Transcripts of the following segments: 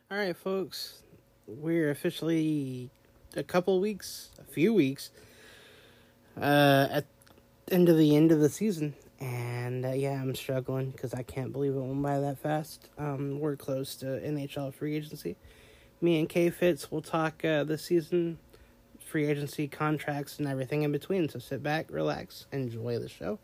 All right, folks, we're officially a few weeks at end of the season, and yeah, I'm struggling because I can't believe it went by that fast. We're close to NHL free agency. Me and K Fitz will talk this season, free agency contracts, and everything in between. So sit back, relax, enjoy the show.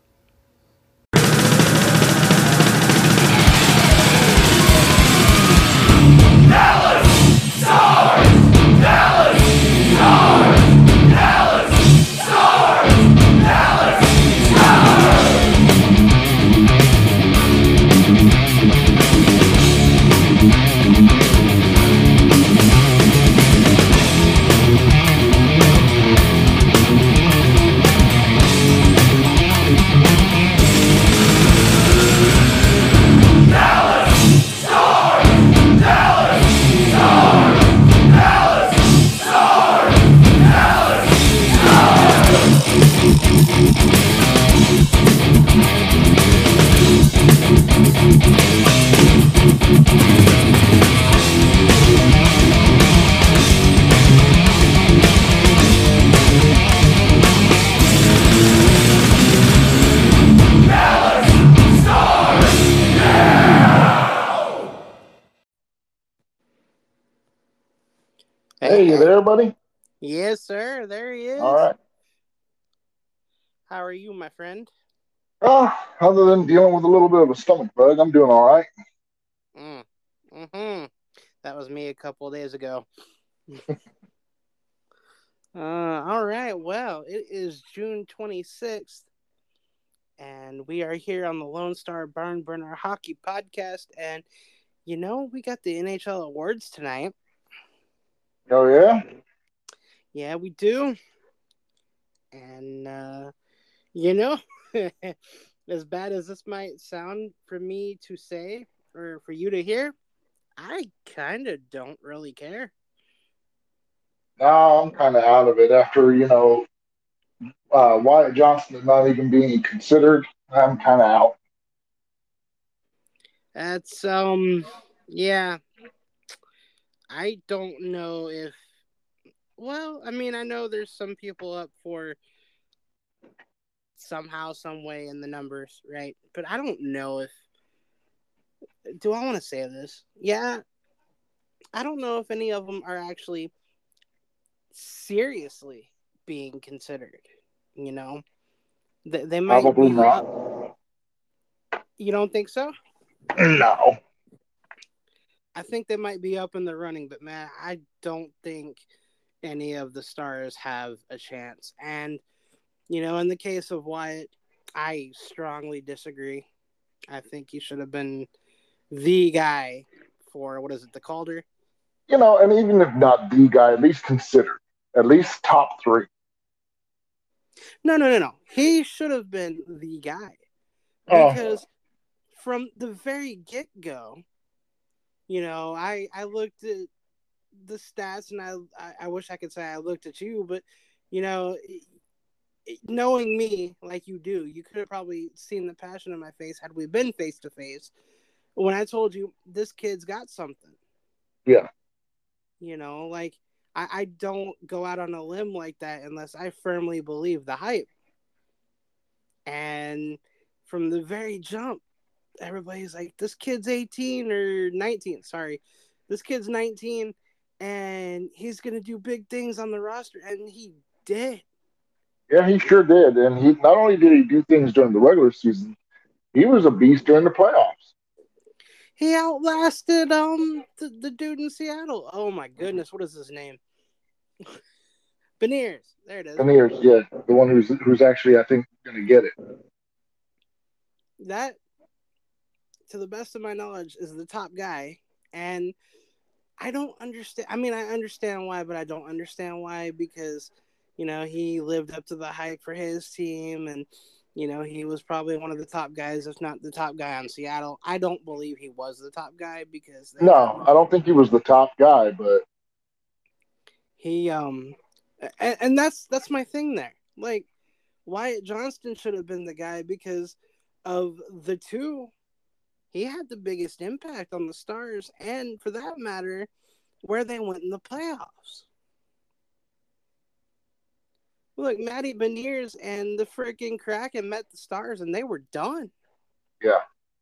Hey, Hey, you hey. there, buddy? Yes, sir. There he All is. right. How are you, my friend? Other than dealing with a little bit of a stomach bug, I'm doing all right. Mm. Mm-hmm. That was me a couple of days ago. All right. Well, it is June 26th, and we are here on the Lone Star Barn Burner Hockey Podcast. And, we got the NHL awards tonight. Oh, yeah? Yeah, we do. And, you know, as bad as this might sound for me to say or for you to hear, I kind of don't really care. Now I'm kind of out of it after, Wyatt Johnson not even being considered. I'm kind of out. That's, yeah, I don't know if well, I mean, I know there's some people up for somehow, some way in the numbers, right? But I don't know if. Do I want to say this? Yeah, I don't know if any of them are actually seriously being considered. You know, they might Probably be not. up. You don't think so? No. I think they might be up in the running, but man, I don't think any of the stars have a chance. And in the case of Wyatt, I strongly disagree. I think he should have been the guy for what is it, the Calder? And even if not the guy, at least considered. At least top three. No, no, no, no. He should have been the guy Oh, because from the very get go, I looked at the stats and I wish I could say I looked at you, but you know, knowing me like you do, you could have probably seen the passion in my face had we been face to face when I told you this kid's got something. yeah. Like I don't go out on a limb like that unless I firmly believe the hype. And from the very jump, everybody's like, this kid's 18 or 19. Sorry. This kid's 19 and he's going to do big things on the roster. And he did. Yeah, he sure did. And he not only did he do things during the regular season, he was a beast during the playoffs. He outlasted the dude in Seattle. Oh my goodness, what is his name? Beniers. There it is. And here's, yeah, the one who's actually, I think, going to get it. That, to the best of my knowledge, is the top guy. And I don't understand. I mean, I understand why, but I don't understand why because, he lived up to the hype for his team and, he was probably one of the top guys, if not the top guy on Seattle. I don't believe he was the top guy because they have No, I don't think he was the top guy, but he and that's my thing there. Like Wyatt Johnston should have been the guy because of the two he had the biggest impact on the Stars, and for that matter, where they went in the playoffs. Look, Matty Beniers and the freaking Kraken met the Stars, and they were done. Yeah.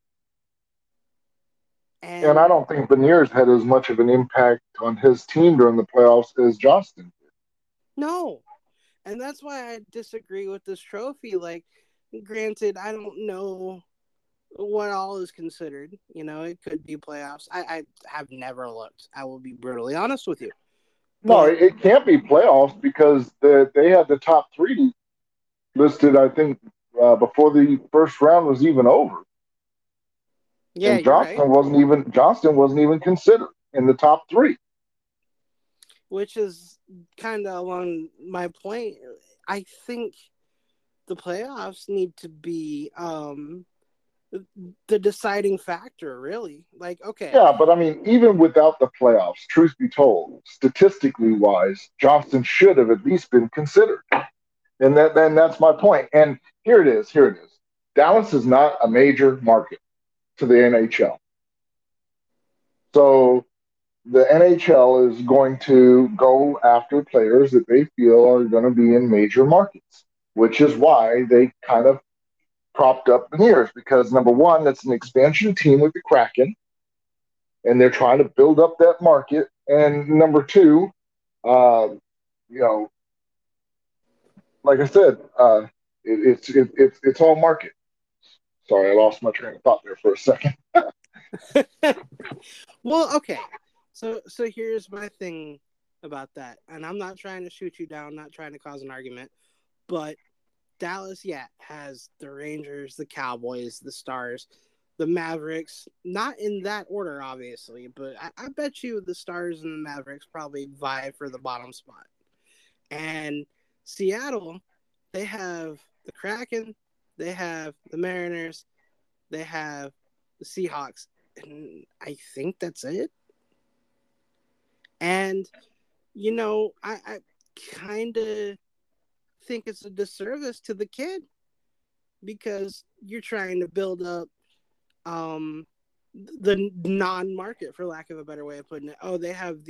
And I And don't think Beniers had as much of an impact on his team during the playoffs as Johnston did. no, and that's why I disagree with this trophy. Like, granted, I don't know what all is considered. You know, it could be playoffs. I have never looked. I will be brutally honest with you. No, But it can't be playoffs because they had the top three listed, I think, before the first round was even over. yeah, And you're right. Johnston wasn't even considered in the top three. Which is kind of along my point. I think the playoffs need to be the deciding factor, really. Like, okay, Yeah, but I mean, even without the playoffs, truth be told, statistically wise, Johnston should have at least been considered. And that's my point. And here it is. Here it is. Dallas is not a major market to the NHL. So the NHL is going to go after players that they feel are going to be in major markets, which is why they kind of propped up Beniers because number one, that's an expansion team with the Kraken, and they're trying to build up that market. And number two, uh, you know, like I said, it's all market. Sorry, I lost my train of thought there for a second. well, okay. So here's my thing about that, and I'm not trying to shoot you down, not trying to cause an argument, but Dallas, yeah, has the Rangers, the Cowboys, the Stars, the Mavericks. Not in that order, obviously, but I bet you the Stars and the Mavericks probably vie for the bottom spot. And Seattle, they have the Kraken, they have the Mariners, they have the Seahawks, and I think that's it. And I kind of think it's a disservice to the kid because you're trying to build up um the non-market, for lack of a better way of putting it. Oh, they have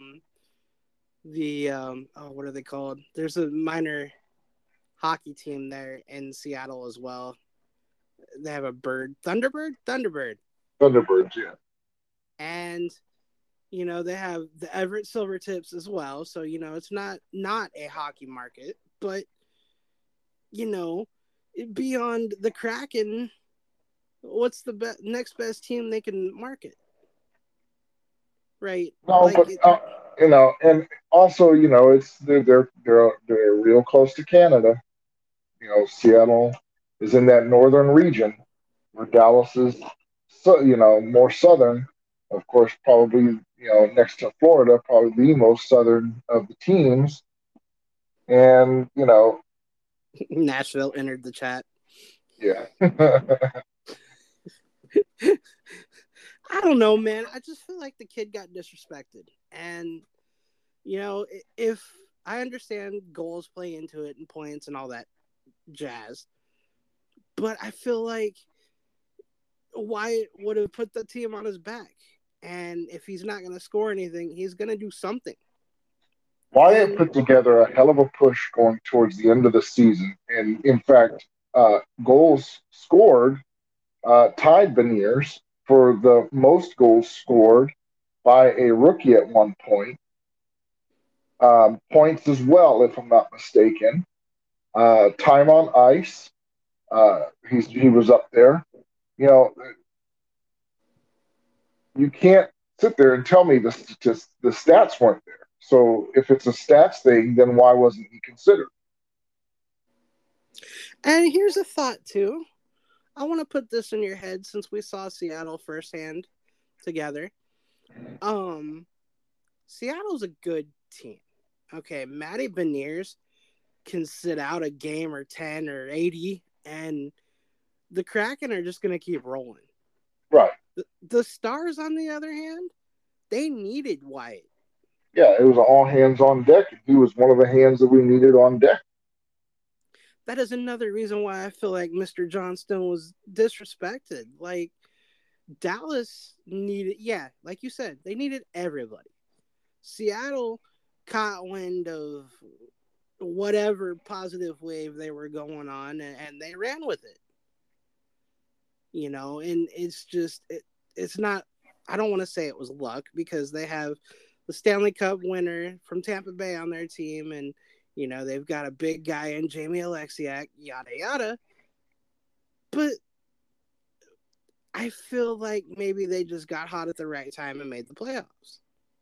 the oh, what are they called? There's a minor hockey team there in Seattle as well. They have a bird, Thunderbird, Thunderbirds, yeah. and they have the Everett Silvertips as well. So it's not a hockey market, but you know beyond the Kraken, what's the next best team they can market? Right? No, Like but and also, it's they're real close to Canada. Seattle is in that northern region where Dallas is, so more southern. Of course, probably next to Florida, probably the most southern of the teams. And Nashville entered the chat. yeah, I don't know, man. I just feel like the kid got disrespected. And, if I understand goals play into it and points and all that jazz, but I feel like Wyatt would have put the team on his back. And if he's not going to score anything, he's going to do something. Wyatt And put together a hell of a push going towards the end of the season, and in fact, goals scored tied Beniers for the most goals scored by a rookie at one point. Points as well, if I'm not mistaken. Time on ice, he was up there. You know, you can't sit there and tell me the stats weren't there. So if it's a stats thing, then why wasn't he considered? here's a thought too. I want to put this in your head since we saw Seattle firsthand together. Um, Seattle's a good team. Okay, Matty Beniers can sit out a game or 10 or 80, and the Kraken are just going to keep rolling. Right. The Stars, on the other hand, they needed Wyatt. Yeah, it was all hands on deck. He was one of the hands that we needed on deck. That is another reason why I feel like Mr. Johnston was disrespected. Like, Dallas needed, yeah, like you said, they needed everybody. Seattle caught wind of whatever positive wave they were going on, and they ran with it. And it's not. I don't want to say it was luck because they have the Stanley Cup winner from Tampa Bay on their team, and they've got a big guy in Jamie Alexiak, yada yada. But I feel like maybe they just got hot at the right time and made the playoffs.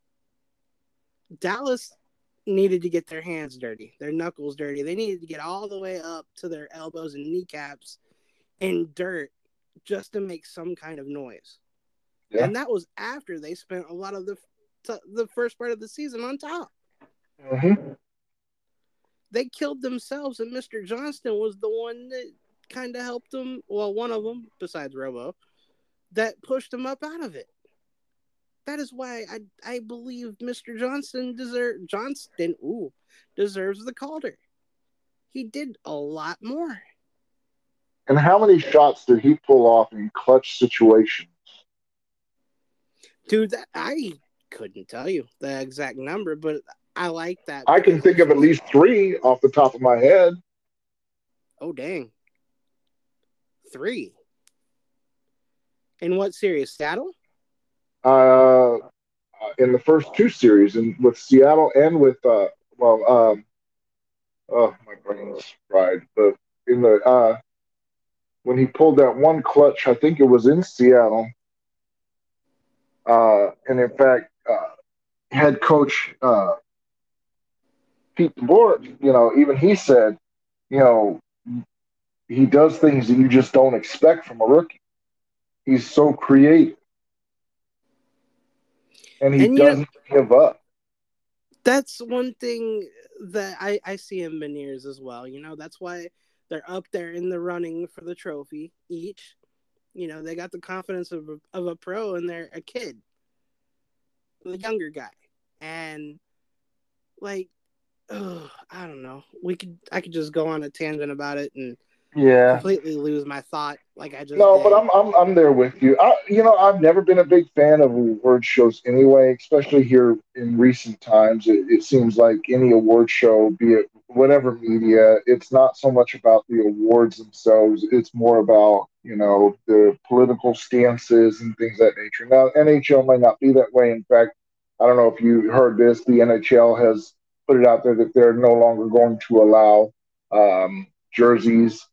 Dallas needed to get their hands dirty, their knuckles dirty. They needed to get all the way up to their elbows and kneecaps in dirt just to make some kind of noise. Yeah. And that was after they spent a lot of the first part of the season on top. Mm-hmm. They killed themselves, and Mr. Johnston was the one that kind of helped them. Well, one of them, besides Robo, that pushed them up out of it. That is why I believe Mr. deserves the Calder. He did a lot more. And how many shots did he pull off in clutch situations? Dude, I couldn't tell you the exact number, but I like that. I can think of at least 3 off the top of my head. Oh, dang. 3. In what series? Seattle? In the first 2 series, and with Seattle and with oh, my brain's fried. But in the when he pulled that one clutch, I think it was in Seattle. And in fact, head coach Pete DeBoer, even he said, he does things that you just don't expect from a rookie. He's so creative. And he doesn't give up. That's one thing that I see in Beniers as well. That's why they're up there in the running for the trophy each. They got the confidence of a pro, and they're a kid, the younger guy. And I don't know. I could just go on a tangent about it and completely lose my thought like I just did. But I'm there with you. I've never been a big fan of award shows anyway, especially here in recent times. It seems like any award show, be it whatever media, it's not so much about the awards themselves. It's more about, the political stances and things of that nature. Now, NHL might not be that way. In fact, I don't know if you heard this, the NHL has put it out there that they're no longer going to allow jerseys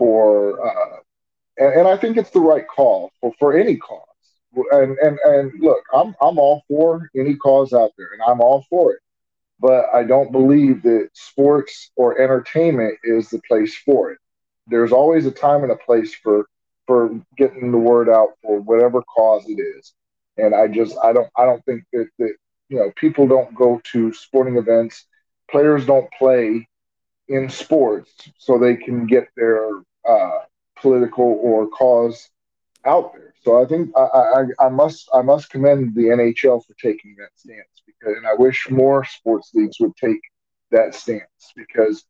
and I think it's the right call for any cause. And look, I'm all for any cause out there, and I'm all for it. But I don't believe that sports or entertainment is the place for it. There's always a time and a place for getting the word out for whatever cause it is. And I don't think that people don't go to sporting events, players don't play in sports so they can get their political or cause out there. So I think I must commend the NHL for taking that stance, and I wish more sports leagues would take that stance because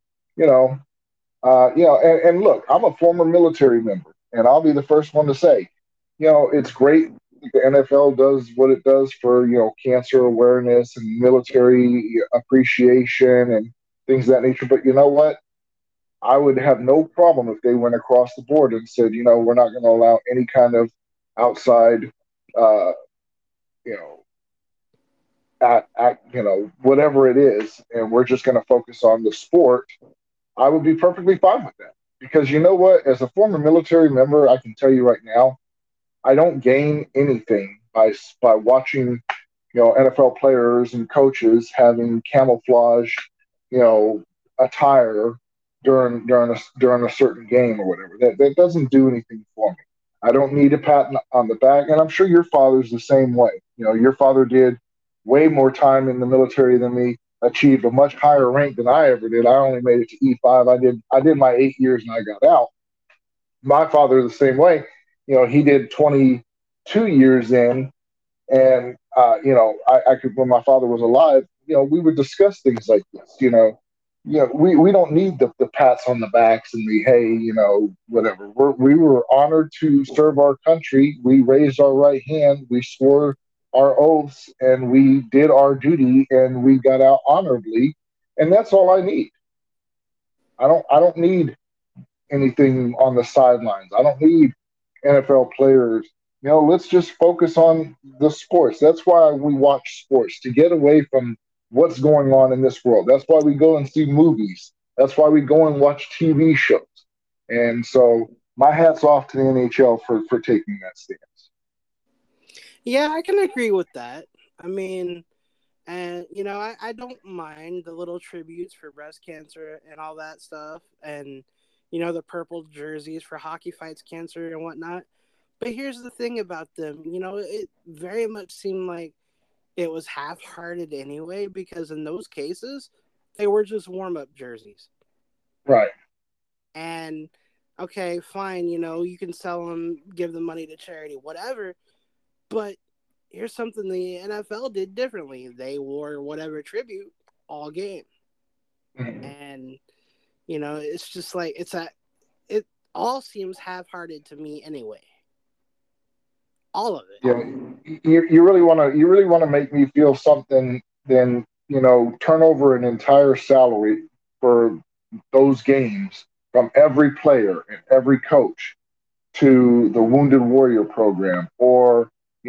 and look, I'm a former military member, and I'll be the first one to say, it's great the NFL does what it does for cancer awareness and military appreciation and things of that nature. But you know what? I would have no problem if they went across the board and said, we're not going to allow any kind of outside, uh, you know, whatever it is, and we're just going to focus on the sport. I would be perfectly fine with that because you know what? As a former military member, I can tell you right now, I don't gain anything by watching, NFL players and coaches having camouflage, attire during a certain game or whatever. That doesn't do anything for me. I don't need a pat on the back, and I'm sure your father's the same way. Your father did way more time in the military than me, achieved a much higher rank than I ever did. I only made it to E5. I did my 8 years and I got out. My father the same way. He did 22 years in, and I could when my father was alive. We would discuss things like this. we don't need the pats on the backs and the hey, whatever. We were honored to serve our country. We raised our right hand. We swore our oaths, and we did our duty, and we got out honorably. And that's all I need. I don't need anything on the sidelines. I don't need NFL players. Let's just focus on the sports. That's why we watch sports, to get away from what's going on in this world. That's why we go and see movies. That's why we go and watch TV shows. And so my hat's off to the NHL for taking that stance. Yeah, I can agree with that. I mean, and I don't mind the little tributes for breast cancer and all that stuff, and the purple jerseys for hockey fights cancer and whatnot. But here's the thing about them, it very much seemed like it was half-hearted anyway, because in those cases, they were just warm-up jerseys. Right. And okay, fine, you can sell them, give the money to charity, whatever. But here's something the NFL did differently. They wore whatever tribute all game. Mm-hmm. And it's just like it all seems half-hearted to me anyway. All of it. Yeah, you really want to make me feel something, then turn over an entire salary for those games from every player and every coach to the Wounded Warrior program, or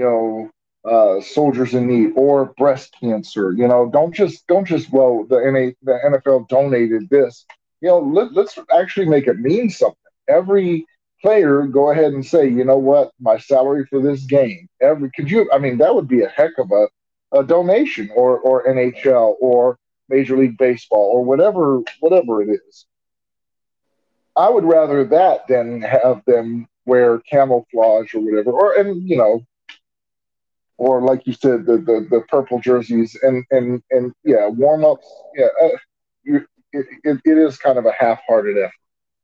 soldiers in need, or breast cancer. Don't just well, the NFL donated this. Let's actually make it mean something. Every player go ahead and say, you know what, my salary for this game. Could you? I mean, that would be a heck of a donation, or NHL, or Major League Baseball, or whatever it is. I would rather that than have them wear camouflage or whatever, or like you said, the purple jerseys, and yeah, warm ups. Yeah, it is kind of a half-hearted effort.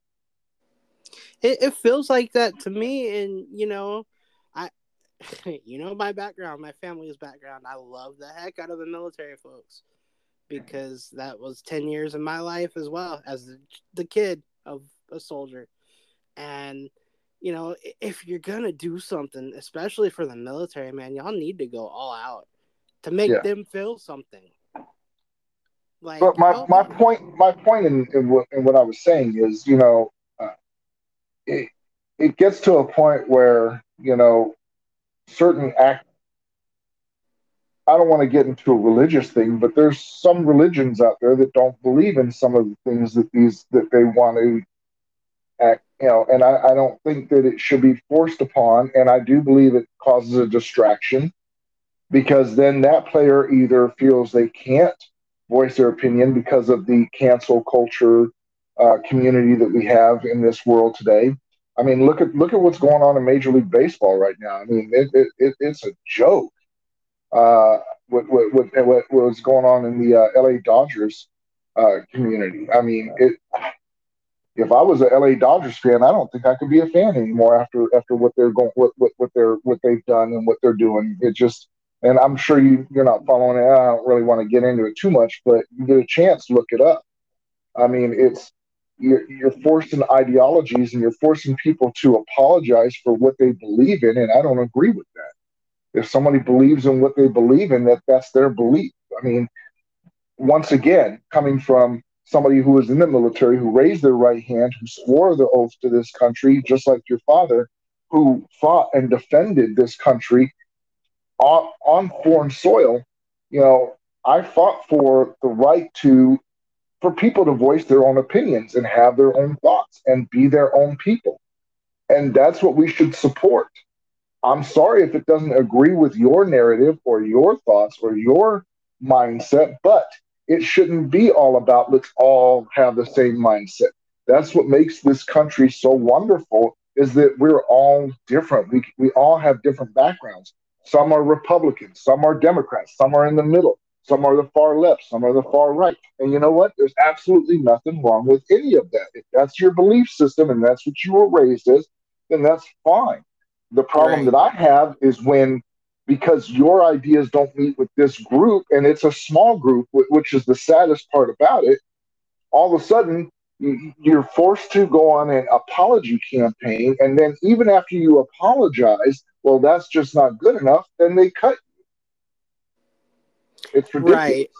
It feels like that to me, and I, my background, my family's background. I love the heck out of the military folks because that was 10 years of my life as well as the kid of a soldier, and if you're gonna do something, especially for the military, man, y'all need to go all out to make Yeah, them feel something. but Like, my okay, point in what I was saying is, it it gets to a point where certain act. I don't want to get into a religious thing, but there's some religions out there that don't believe in some of the things that they want to act, and I don't think that it should be forced upon, and I do believe it causes a distraction, because then that player either feels they can't voice their opinion because of the cancel culture community that we have in this world today. I mean, look at what's going on in Major League Baseball right now. I mean, it's a joke. Uh, what was going on in the LA Dodgers community? I mean, if I was a LA Dodgers fan, I don't think I could be a fan anymore after what they're going what they've done and what they're doing. It just, and I'm sure you're not following it. I don't really want to get into it too much, but you get a chance, look it up. I mean, you're forcing ideologies, and you're forcing people to apologize for what they believe in, and I don't agree with that. If somebody believes in what they believe in, that's their belief. I mean, once again, coming from somebody who was in the military, who raised their right hand, who swore the oath to this country, just like your father, who fought and defended this country on foreign soil, you know, I fought for the right for people to voice their own opinions and have their own thoughts and be their own people. And that's what we should support. I'm sorry if it doesn't agree with your narrative or your thoughts or your mindset, but it shouldn't be all about let's all have the same mindset. That's what makes this country so wonderful, is that we're all different. We all have different backgrounds. Some are Republicans, some are Democrats, some are in the middle, some are the far left, some are the far right. And you know what? There's absolutely nothing wrong with any of that. If that's your belief system and that's what you were raised as, then that's fine. The problem that right. I have is when, because your ideas don't meet with this group, and it's a small group, which is the saddest part about it, all of a sudden you're forced to go on an apology campaign, and then even after you apologize, well, that's just not good enough. Then they cut you. It's ridiculous. Right.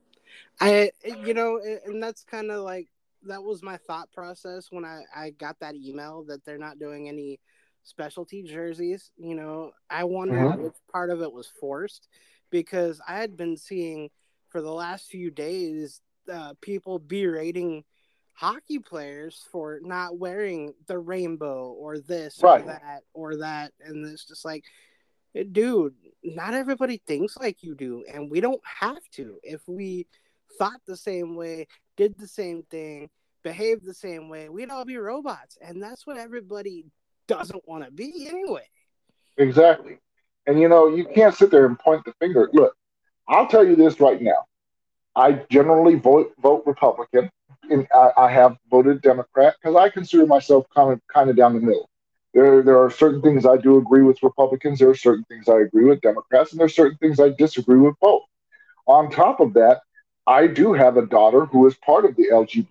And that's kind of like, that was my thought process when I got that email that they're not doing any specialty jerseys. I wondered Mm-hmm. which part of it was forced, because I had been seeing for the last few days people berating hockey players for not wearing the rainbow or this or Right. that or that. And it's just like, dude, not everybody thinks like you do, and we don't have to. If we thought the same way, did the same thing, behaved the same way, we'd all be robots, and that's what everybody doesn't want to be anyway. Exactly. And you can't sit there and point the finger. Look, I'll tell you this right now. I generally vote Republican, and I have voted Democrat because I consider myself kind of down the middle. There are certain things I do agree with Republicans. There are certain things I agree with Democrats, and there are certain things I disagree with both. On top of that, I do have a daughter who is part of the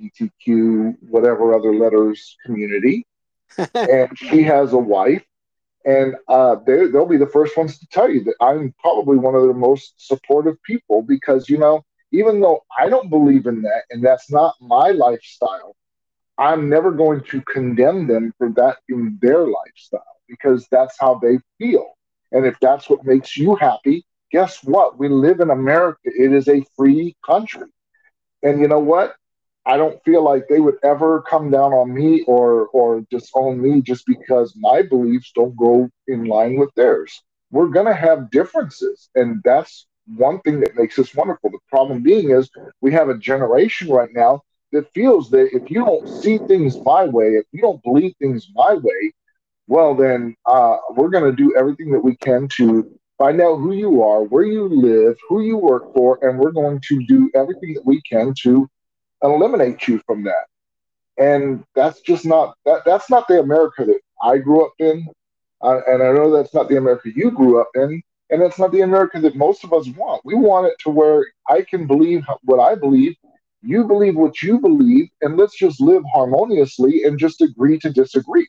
LGBTQ whatever other letters community, and she has a wife, and they'll be the first ones to tell you that I'm probably one of the most supportive people because, even though I don't believe in that and that's not my lifestyle, I'm never going to condemn them for that in their lifestyle because that's how they feel. And if that's what makes you happy, guess what? We live in America. It is a free country. And you know what? I don't feel like they would ever come down on me or disown me just because my beliefs don't go in line with theirs. We're gonna have differences, and that's one thing that makes us wonderful. The problem being is we have a generation right now that feels that if you don't see things my way, if you don't believe things my way, well then we're gonna do everything that we can to find out who you are, where you live, who you work for, and we're going to do everything that we can to eliminate you from that. And that's just not that's not the America that I grew up in, and I know that's not the America you grew up in, and that's not the America that most of us want. We want it to where I can believe what I believe, you believe what you believe, and let's just live harmoniously and just agree to disagree.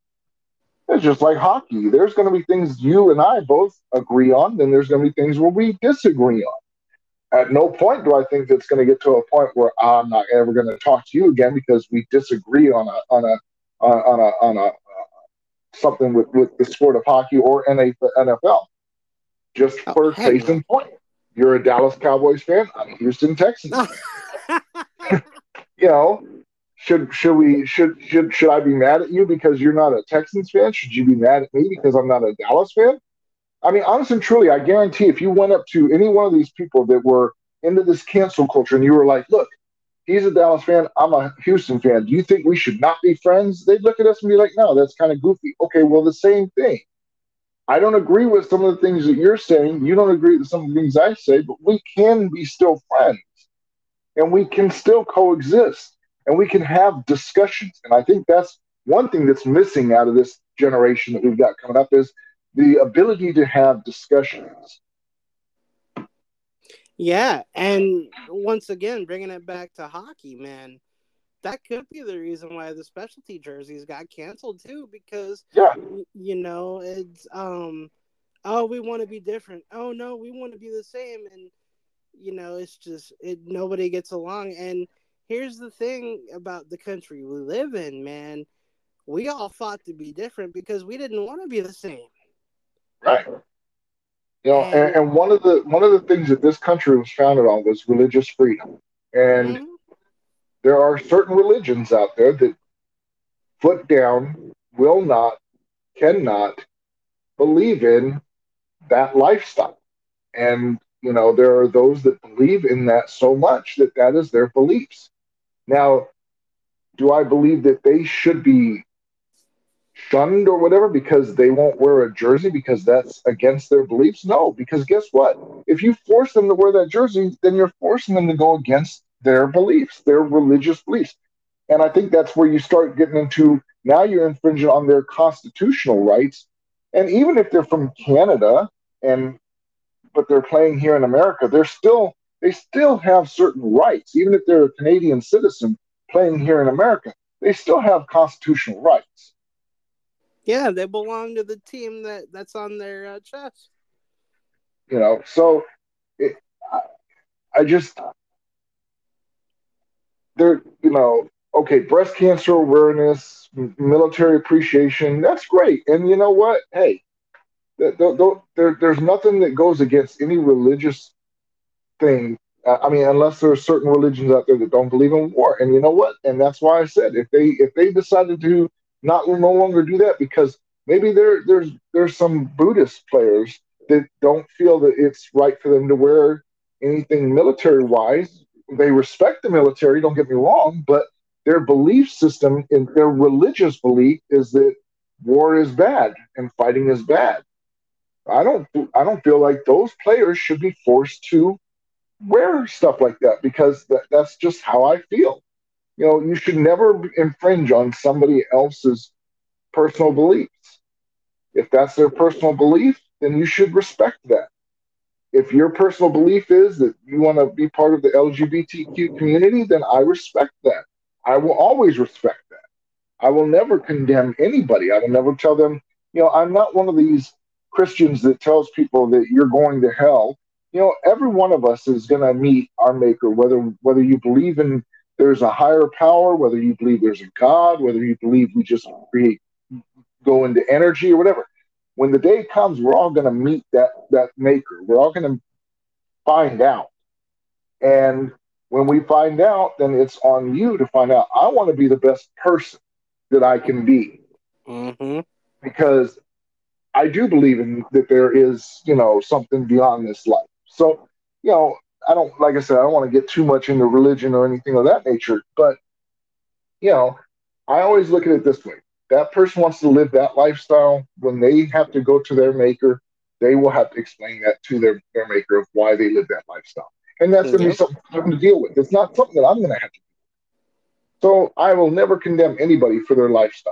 It's just like hockey. There's going to be things you and I both agree on, then there's going to be things where we disagree on. At no point do I think it's going to get to a point where I'm not ever going to talk to you again because we disagree on a something with the sport of hockey or NFL. Just Oh, for heck case no. in point, you're a Dallas Cowboys fan. I'm a Houston Texans fan. You know, should I be mad at you because you're not a Texans fan? Should you be mad at me because I'm not a Dallas fan? I mean, honestly and truly, I guarantee if you went up to any one of these people that were into this cancel culture and you were like, look, he's a Dallas fan, I'm a Houston fan. Do you think we should not be friends? They'd look at us and be like, no, that's kind of goofy. Okay, well, the same thing. I don't agree with some of the things that you're saying. You don't agree with some of the things I say, but we can be still friends and we can still coexist and we can have discussions. And I think that's one thing that's missing out of this generation that we've got coming up is the ability to have discussions. Yeah, and once again, bringing it back to hockey, man, that could be the reason why the specialty jerseys got canceled too, because Yeah, it's oh, we want to be different. Oh no, we want to be the same, and it's just nobody gets along. And here's the thing about the country we live in, man. We all fought to be different because we didn't want to be the same. right. And And one of the things that this country was founded on was religious freedom. And mhm, there are certain religions out there that foot down, will not, cannot believe in that lifestyle. And there are those that believe in that so much that that is their beliefs. Now, do I believe that they should be shunned or whatever because they won't wear a jersey because that's against their beliefs? No, because guess what? If you force them to wear that jersey, then you're forcing them to go against their beliefs, their religious beliefs. And I think that's where you start getting into now you're infringing on their constitutional rights. And even if they're from Canada and but they're playing here in America, they still have certain rights, even if they're a Canadian citizen playing here in America. They still have constitutional rights. Yeah, they belong to the team that's on their chest. So it, I, I just there, okay, breast cancer awareness, military appreciation, that's great. And you know what? Hey, there's nothing that goes against any religious thing. I mean, unless there are certain religions out there that don't believe in war, and you know what? And that's why I said if they decided to not no longer do that, because maybe there's some Buddhist players that don't feel that it's right for them to wear anything military wise. They respect the military, don't get me wrong, but their belief system in their religious belief is that war is bad and fighting is bad. I don't feel like those players should be forced to wear stuff like that, because that's just how I feel. You should never infringe on somebody else's personal beliefs. If that's their personal belief, then you should respect that. If your personal belief is that you want to be part of the LGBTQ community, then I respect that. I will always respect that. I will never condemn anybody. I will never tell them, I'm not one of these Christians that tells people that you're going to hell. Every one of us is going to meet our maker, whether you believe in there's a higher power, whether you believe there's a God, whether you believe we just go into energy or whatever. When the day comes, we're all going to meet that maker. We're all going to find out. And when we find out, then it's on you to find out. I want to be the best person that I can be, Mm-hmm. because I do believe in that there is, something beyond this life. So, I don't, like I said, I don't want to get too much into religion or anything of that nature, but, you know, I always look at it this way. That person wants to live that lifestyle. When they have to go to their maker, they will have to explain that to their maker of why they live that lifestyle. And that's going to be Yep. something for them to deal with. It's not something that I'm going to have to. So I will never condemn anybody for their lifestyles.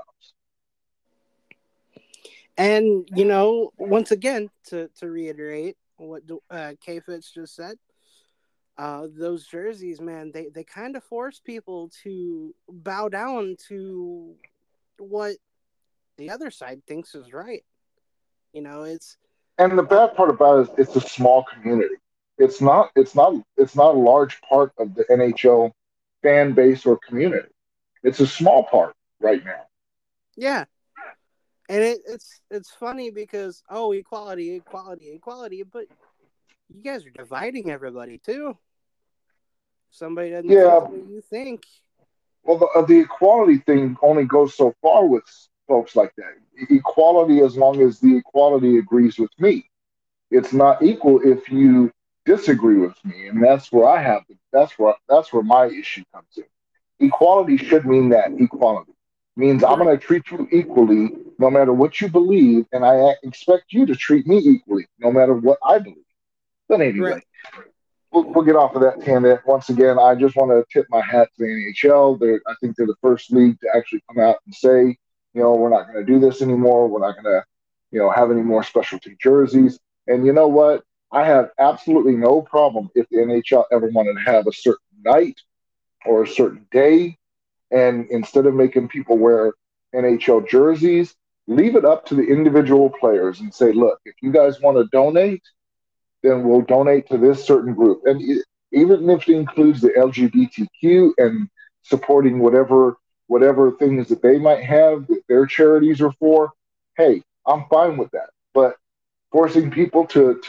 And once again, to reiterate what K Fitz just said, those jerseys, man, they kind of force people to bow down to what the other side thinks is right. It's And the uh, bad part about it is it's a small community. It's not a large part of the NHL fan base or community. It's a small part right now. yeah, and it's funny because equality, equality, equality, but you guys are dividing everybody too. Somebody doesn't think Yeah, the way you think. well, the equality thing only goes so far with folks like that. Equality, as long as the equality agrees with me. It's not equal if you disagree with me, and that's where that's where my issue comes in. Equality should mean that equality means I'm Right, going to treat you equally no matter what you believe, and I expect you to treat me equally no matter what I believe. But anyway, right. we'll get off of that tangent. Once again, I just want to tip my hat to the NHL. I think they're the first league to actually come out and say, we're not going to do this anymore. We're not going to, have any more specialty jerseys. And you know what? I have absolutely no problem if the NHL ever wanted to have a certain night or a certain day, and instead of making people wear NHL jerseys, leave it up to the individual players and say, look, if you guys want to donate, then we'll donate to this certain group. And even if it includes the LGBTQ and supporting whatever things that they might have that their charities are for, hey, I'm fine with that. But forcing people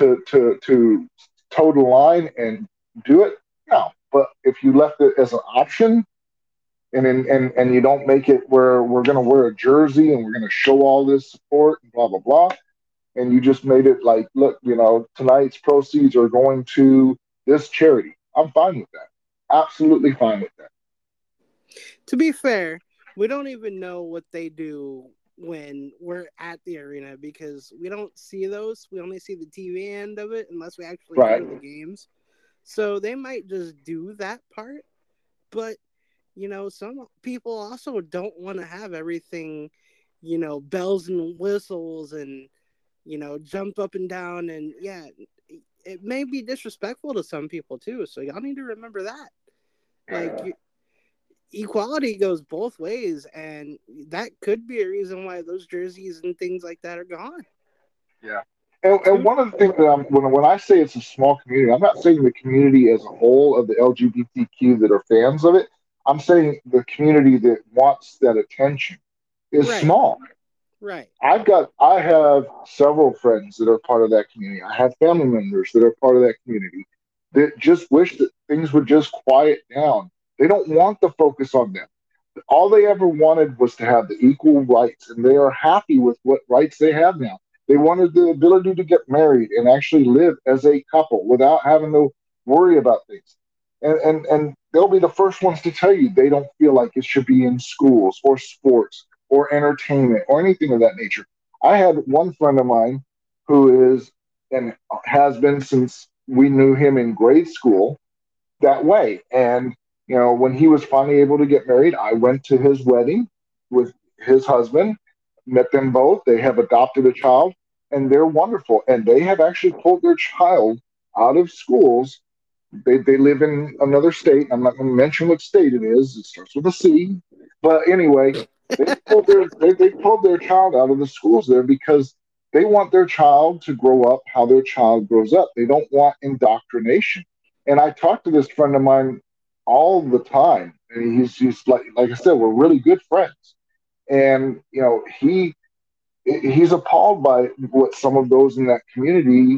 to toe the line and do it, no. But if you left it as an option, and you don't make it where we're going to wear a jersey and we're going to show all this support and blah blah blah, and you just made it like, look, tonight's proceeds are going to this charity. I'm fine with that. Absolutely fine with that. To be fair, we don't even know what they do when we're at the arena because we don't see those. We only see the TV end of it unless we actually go Right. to the games. So they might just do that part, but some people also don't want to have everything, bells and whistles and jump up and down and yeah, it may be disrespectful to some people too. So y'all need to remember that. Like equality goes both ways, and that could be a reason why those jerseys and things like that are gone. Yeah. And one of the things that when I say it's a small community, I'm not saying the community as a whole of the LGBTQ that are fans of it. I'm saying the community that wants that attention is Right, small. right. I have several friends that are part of that community. I have family members that are part of that community that just wish that things would just quiet down. They don't want the focus on them. All they ever wanted was to have the equal rights, and they are happy with what rights they have now. They wanted the ability to get married and actually live as a couple without having to worry about things. And they'll be the first ones to tell you they don't feel like it should be in schools or sports or entertainment or anything of that nature. I had one friend of mine who is and has been since we knew him in grade school that way. And, when he was finally able to get married, I went to his wedding with his husband, met them both. They have adopted a child, and they're wonderful. And they have actually pulled their child out of schools. They live in another state. I'm not going to mention what state it is. It starts with a C. But anyway, they pulled their child out of the schools there because they want their child to grow up how their child grows up. They don't want indoctrination. And I talk to this friend of mine all the time. And he's like I said, we're really good friends. And he's appalled by what some of those in that community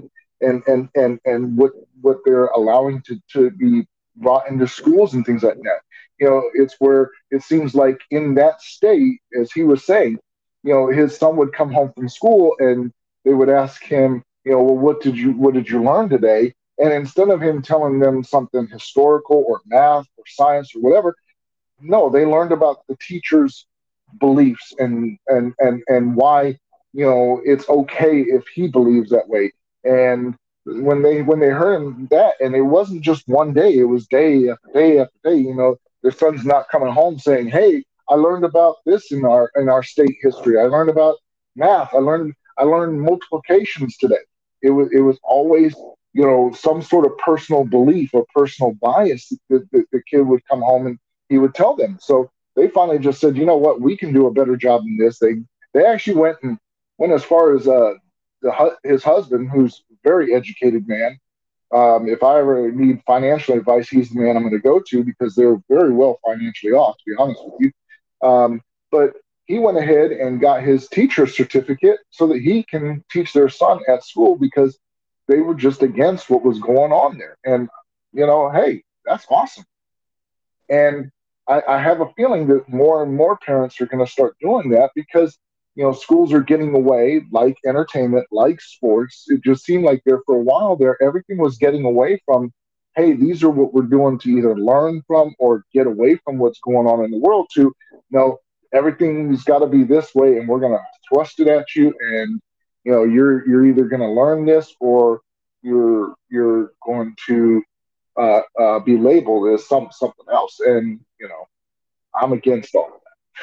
and what they're allowing to be brought into schools and things like that. It's where it seems like in that state, as he was saying, his son would come home from school and they would ask him, well, what did you learn today? And instead of him telling them something historical or math or science or whatever, no, they learned about the teacher's beliefs and why it's okay if he believes that way. And when they heard him that, and it wasn't just one day, it was day after day after day. Their son's not coming home saying, "Hey, I learned about this in our state history. I learned about math. I learned multiplications today." It was always some sort of personal belief or personal bias that the kid would come home and he would tell them. So they finally just said, you know what, we can do a better job than this. They actually went as far as his husband, who's a very educated man. If I ever need financial advice, he's the man I'm going to go to because they're very well financially off, to be honest with you. But he went ahead and got his teacher's certificate so that he can teach their son at school because they were just against what was going on there. And, hey, that's awesome. And I have a feeling that more and more parents are going to start doing that because, schools are getting away, like entertainment, like sports. It just seemed like there for a while there, everything was getting away from, hey, these are what we're doing to either learn from or get away from what's going on in the world to, no, everything's got to be this way and we're going to thrust it at you. And, you're either going to learn this or you're going to be labeled as something else. And I'm against all of that.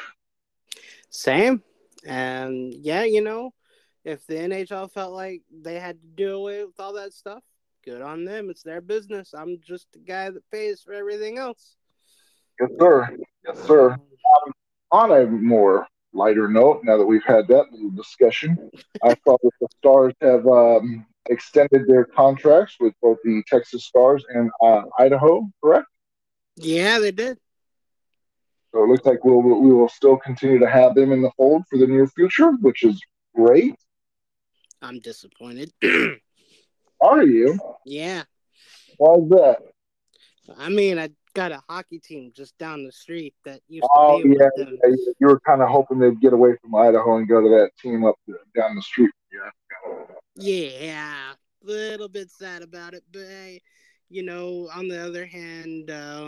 Same. And yeah, if the NHL felt like they had to do away with all that stuff, good on them. It's their business. I'm just the guy that pays for everything else. Yes, sir. Yes, sir. On a more lighter note, now that we've had that little discussion, I saw that the Stars have extended their contracts with both the Texas Stars and Idaho, correct? Yeah, they did. So it looks like we will still continue to have them in the fold for the near future, which is great. I'm disappointed. Are you? Yeah. Why is that? I mean, I got a hockey team just down the street that used to Oh be yeah, with them. yeah, yeah. You were kind of hoping they'd get away from Idaho and go to that team down the street. Yeah. Yeah, little bit sad about it, but on the other hand,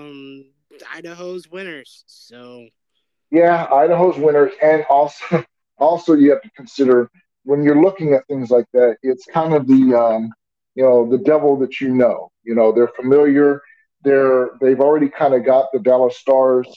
Idaho's winners. So Yeah, Idaho's winners, and also also you have to consider when you're looking at things like that, it's kind of the devil that you know. They're familiar. They've already kind of got the Dallas Stars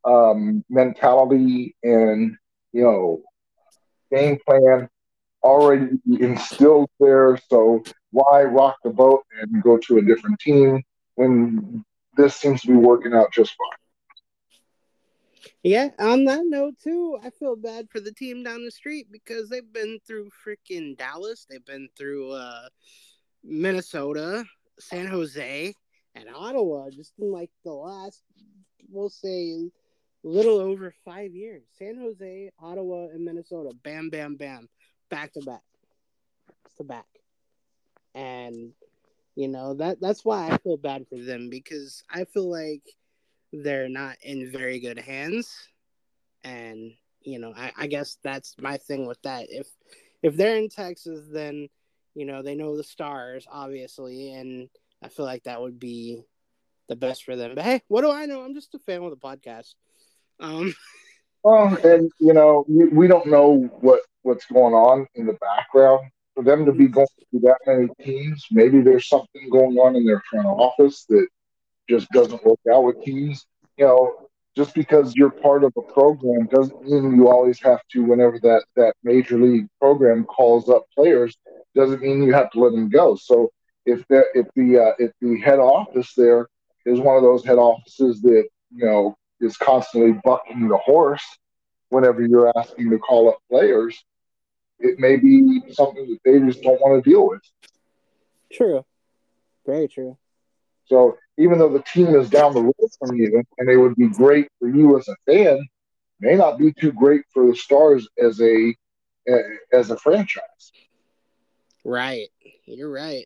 mentality and you know game plan already instilled there. So Why rock the boat and go to a different team when this seems to be working out just fine? Yeah, on that note too, I feel bad for the team down the street because they've been through freaking Dallas, they've been through Minnesota, San Jose, and Ottawa just in like the last, we'll say, little over 5 years. San Jose, Ottawa, and Minnesota, bam, bam, bam, back to back, and that's why I feel bad for them because I feel like they're not in very good hands. And I guess that's my thing with that. If they're in Texas, then they know the Stars obviously, and I feel like that would be the best for them. But hey, what do I know? I'm just a fan of the podcast. Um, Well, and we don't know what's going on in the background. For them to be going through that many teams, maybe there's something going on in their front office that just doesn't work out with teams. Just because you're part of a program doesn't mean you always have to. Whenever that major league program calls up players, doesn't mean you have to let them go. So if the head office there is one of those head offices that is constantly bucking the horse whenever you're asking to call up players, it may be something that they just don't want to deal with. true, very true. So even though the team is down the road from you and they would be great for you as a fan, may not be too great for the Stars as a franchise. Right, you're right.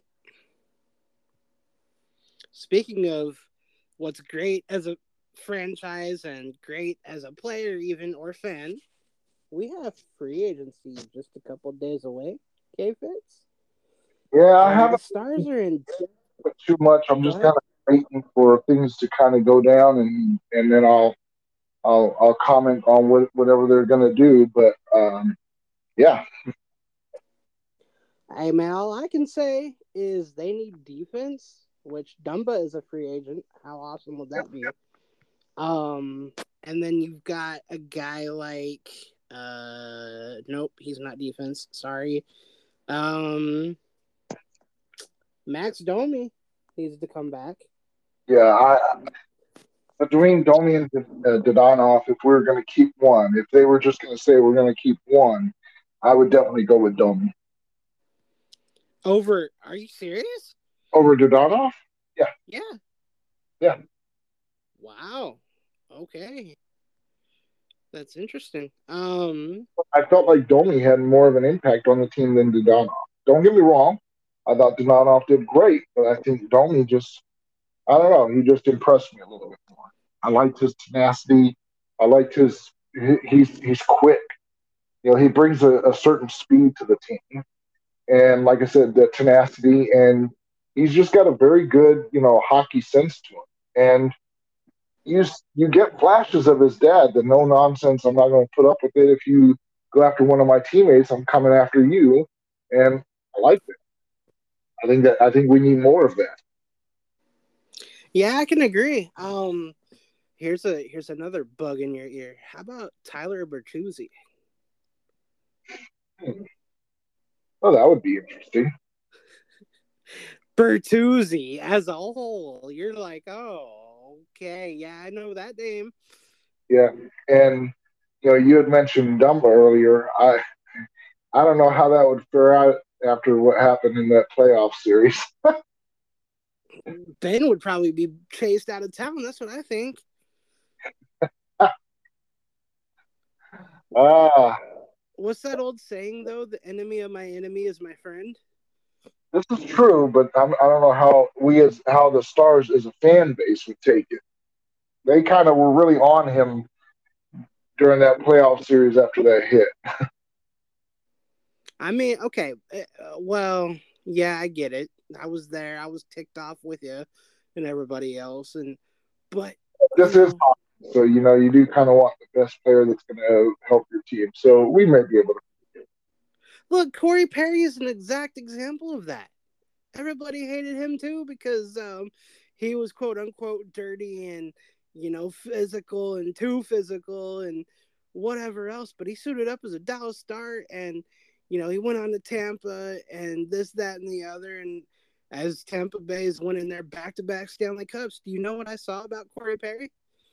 Speaking of what's great as a franchise and great as a player, even or fan, we have free agency just a couple days away. K Fits, Yeah, I and the haven't Stars are in. put too much. I'm Go just ahead. kind of waiting for things to kind of go down, and then I'll comment on whatever they're going to do. But yeah, Hey man, all I can say is they need defense, which Dumba is a free agent. How awesome would that be? Um, and then you've got a guy like nope, he's not defense. Sorry. Um, Max Domi needs to come back. yeah. Between Domi and Dodonov, if we were going to keep one, if they were just going to say we're going to keep one, I would definitely go with Domi Over, are you serious? over Dodonov. Yeah, Yeah. yeah. Wow. Okay. That's interesting. I felt like Domi had more of an impact on the team than Dodonov. Don't get me wrong. I thought Dodonov did great, but I think Domi just, I don't know, he just impressed me a little bit more. I liked his tenacity. I liked he's quick. He brings a certain speed to the team. And like I said, the tenacity, and he's just got a very good, hockey sense to him. And you get flashes of his dad, the no nonsense. I'm not going to put up with it. If you go after one of my teammates, I'm coming after you. And I like it. I think we need more of that. yeah, I can agree. Here's another bug in your ear. How about Tyler Bertuzzi? Hmm. Oh, that would be interesting. Bertuzzi as a whole. You're like, oh, okay, yeah, I know that name. Yeah, and you had mentioned Dumba earlier. I don't know how that would fare out after what happened in that playoff series. Ben would probably be chased out of town. That's what I think. Ah, What's that old saying though? The enemy of my enemy is my friend. this is true, but I don't know how the Stars as a fan base would take it. They kind of were really on him during that playoff series after that hit. I mean, okay, well, yeah, I get it. I was there. I was ticked off with you and everybody else, and but you This is know, hockey, so you do kind of want the best player that's going to help your team. So we may be able to. look, Corey Perry is an exact example of that. Everybody hated him too because he was quote unquote dirty and physical and too physical and whatever else. But he suited up as a Dallas Star and He went on to Tampa and this, that, and the other. And as Tampa Bay is winning their back-to-back Stanley Cups, do you know what I saw about Corey Perry?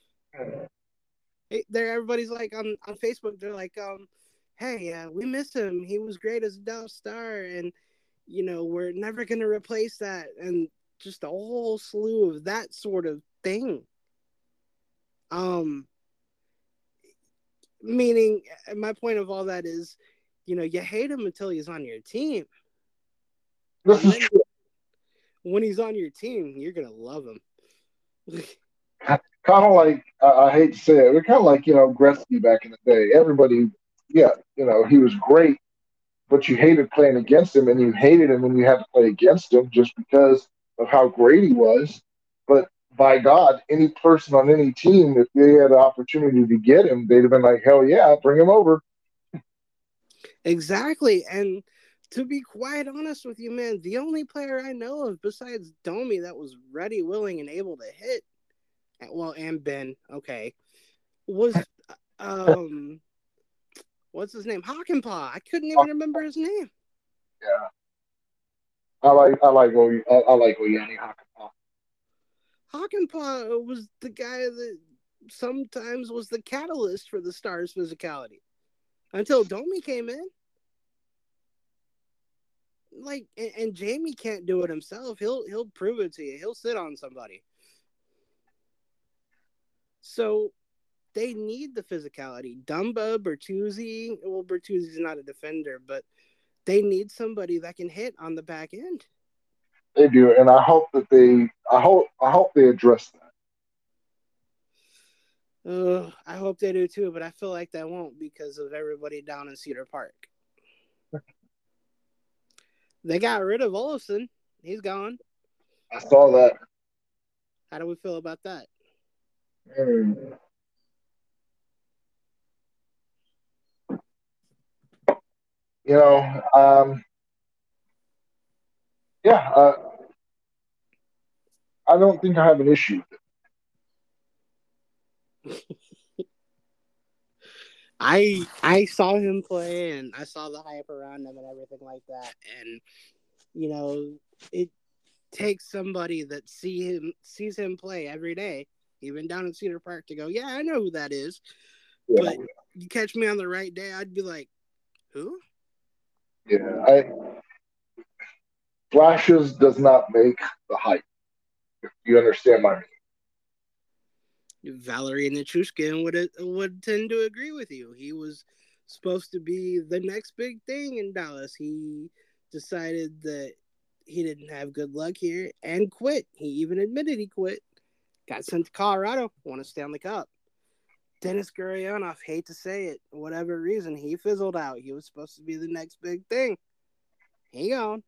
Everybody's like on Facebook. They're like, hey, we miss him. He was great as a Dallas Star, and we're never gonna replace that. And just a whole slew of that sort of thing. Meaning, my point of all that is, you hate him until he's on your team. This is true. When he's on your team, you're gonna love him. Kind of like, I hate to say it, we're kind of like, Gretzky back in the day. Everybody, yeah, he was great, but you hated playing against him, and you hated him when you had to play against him just because of how great he was. But by God, any person on any team, if they had an opportunity to get him, they'd have been like, hell yeah, bring him over. Exactly. And to be quite honest with you, man, the only player I know of besides Domi that was ready, willing, and able to hit, well, and Ben, okay, was what's his name? Hakanpää. I couldn't even remember his name. Yeah, I like Olyeni Hakanpää. Hakanpää was the guy that sometimes was the catalyst for the Stars' physicality until Domi came in. Like, and Jamie can't do it himself. He'll prove it to you. He'll sit on somebody. So they need the physicality. Dumba, Bertuzzi. Well, Bertuzzi's not a defender, but they need somebody that can hit on the back end. They do, and I hope they address that. I hope they do too, but I feel like they won't because of everybody down in Cedar Park. They got rid of Olsen. He's gone. I saw that. How do we feel about that? Yeah, I don't think I have an issue with it. I saw him play, and I saw the hype around him and everything like that. And it takes somebody that sees him play every day, even down in Cedar Park, to go, yeah, I know who that is. Yeah. But you catch me on the right day, I'd be like, who? Yeah, flashes does not make the hype. If you understand my meaning. Valerie Nichushkin would tend to agree with you. He was supposed to be the next big thing in Dallas. He decided that he didn't have good luck here and quit. He even admitted he quit. Got sent to Colorado, won a Stanley Cup. Dennis Gurianov, hate to say it, whatever reason, he fizzled out. He was supposed to be the next big thing. He gone.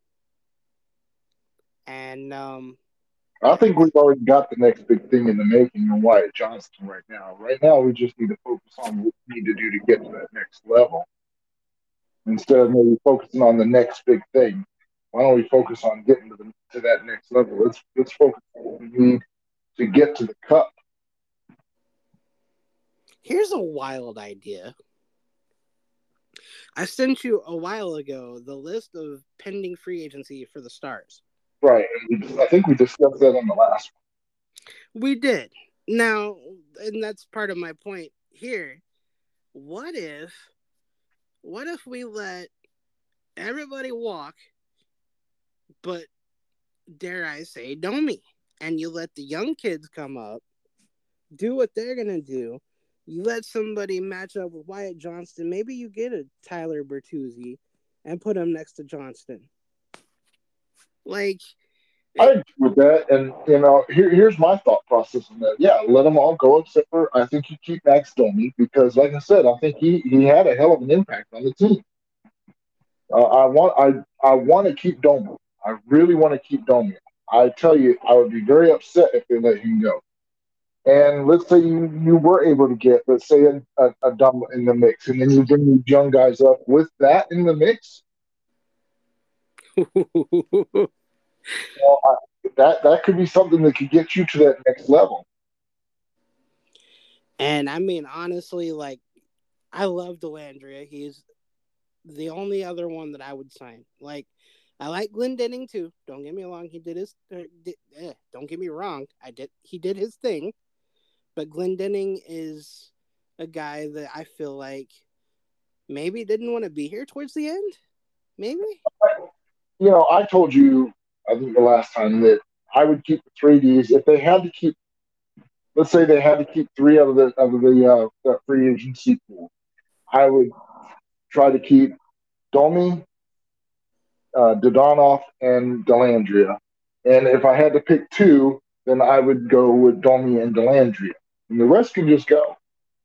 And I think we've already got the next big thing in the making in Wyatt Johnston right now. Right now, we just need to focus on what we need to do to get to that next level. Instead of maybe focusing on the next big thing, why don't we focus on getting to that next level? Let's focus on what we need to get to the cup. Here's a wild idea. I sent you a while ago the list of pending free agency for the Stars. Right. I think we discussed that on the last one. We did. Now, and that's part of my point here. What if we let everybody walk, but dare I say, Domi, and you let the young kids come up, do what they're going to do. You let somebody match up with Wyatt Johnston. Maybe you get a Tyler Bertuzzi and put him next to Johnston. Like, I agree with that, and here's my thought process on that. Yeah, let them all go except for I think you keep Max Domi because, like I said, I think he had a hell of an impact on the team. I want to keep Domi. I really want to keep Domi. I tell you, I would be very upset if they let him go. And let's say you were able to get, let's say, a Dumb in the mix, and then you bring these young guys up with that in the mix. That could be something that could get you to that next level. And I mean, honestly, like, I love Dellandrea. He's the only other one that I would sign. Like, I like Glendening too. Don't get me wrong. He did his. Don't get me wrong. He did his thing. But Glendening is a guy that I feel like maybe didn't want to be here towards the end. Maybe. I told you, I think the last time that I would keep the 3Ds if they had to keep. Let's say they had to keep three out of the free agency pool. I would try to keep Domi, Dodonov, and Delandria. And if I had to pick two, then I would go with Domi and Delandria, and the rest can just go.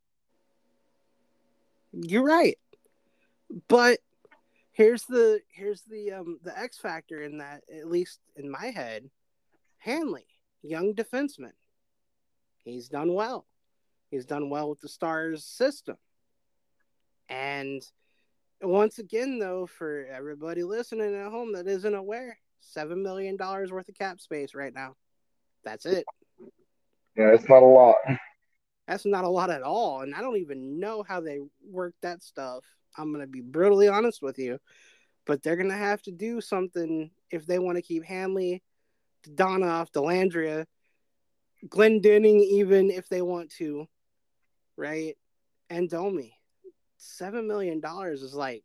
You're right. But here's the X factor in that, at least in my head. Hanley, young defenseman. He's done well. He's done well with the Stars system. And once again, though, for everybody listening at home that isn't aware, $7 million worth of cap space right now. That's it. Yeah, it's not a lot. That's not a lot at all. And I don't even know how they work that stuff. I'm going to be brutally honest with you. But they're going to have to do something if they want to keep Hanley, Donoff, Delandria, Glendening, even if they want to, right? And Domi. $7 million is like,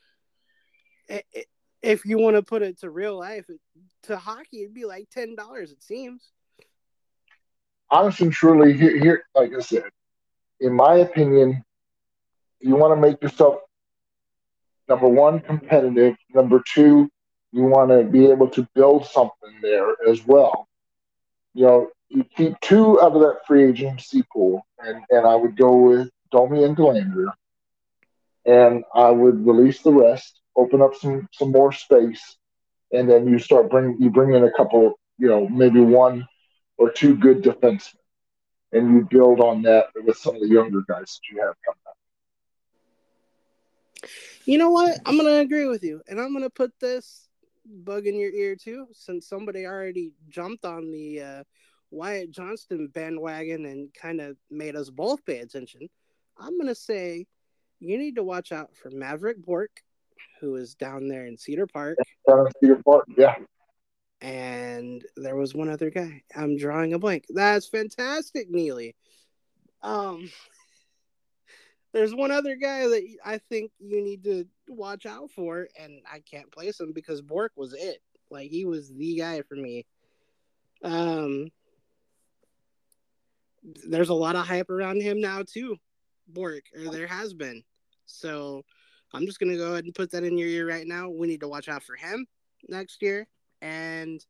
if you want to put it to real life, to hockey, it'd be like $10, it seems. Honestly and truly, here, like I said, in my opinion, you want to make yourself number one competitive. Number two, you want to be able to build something there as well. You keep two out of that free agency pool, and I would go with Domi and Delandria, and I would release the rest, open up some more space, and then you bring in a couple, maybe one or two good defensemen, and you build on that with some of the younger guys that you have coming up. You know what? I'm going to agree with you. And I'm going to put this bug in your ear too, since somebody already jumped on the Wyatt Johnston bandwagon and kind of made us both pay attention. I'm going to say you need to watch out for Maverick Bork, who is down there in Cedar Park. Cedar Park, yeah. And there was one other guy. I'm drawing a blank. That's fantastic, Neely. There's one other guy that I think you need to watch out for, and I can't place him because Bork was it. Like, he was the guy for me. There's a lot of hype around him now too, Bork, or there has been. So I'm just gonna go ahead and put that in your ear right now. We need to watch out for him next year. And